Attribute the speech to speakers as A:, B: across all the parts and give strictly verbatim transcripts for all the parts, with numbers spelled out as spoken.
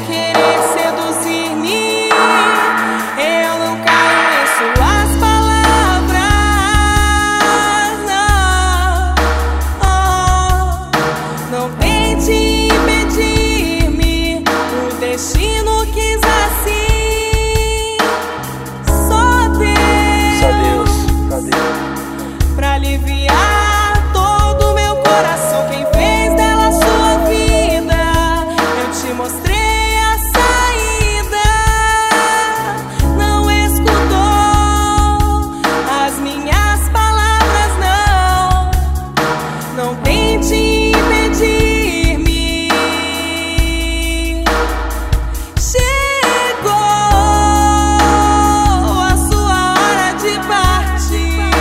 A: querer seduzir-me. Eu não caio em suas palavras, não. Oh, não tente impedir-me, o destino quis assim. Só Deus,
B: Só Deus, só Deus,
A: pra aliviar todo o meu coração. Quem fez dela sua vida, eu te mostrei a saída. Não escutou as minhas palavras, não. Não tente impedir-me. Chegou a sua hora de partir.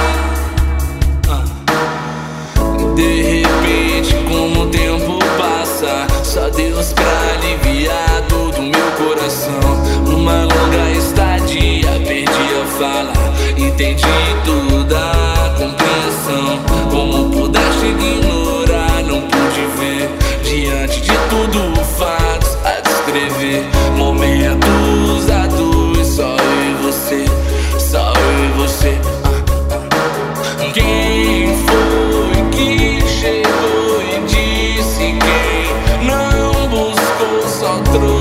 C: De repente, como o tempo passa, só Deus pra aliviar todo o meu coração. Uma longa estadia, perdi a fala, entendi toda a compreensão. Como pudeste ignorar, não pude ver, diante de tudo fatos a descrever. Momentos a dois, só eu e você, só eu e você. Quem foi que chegou e disse? Quem não buscou só trouxe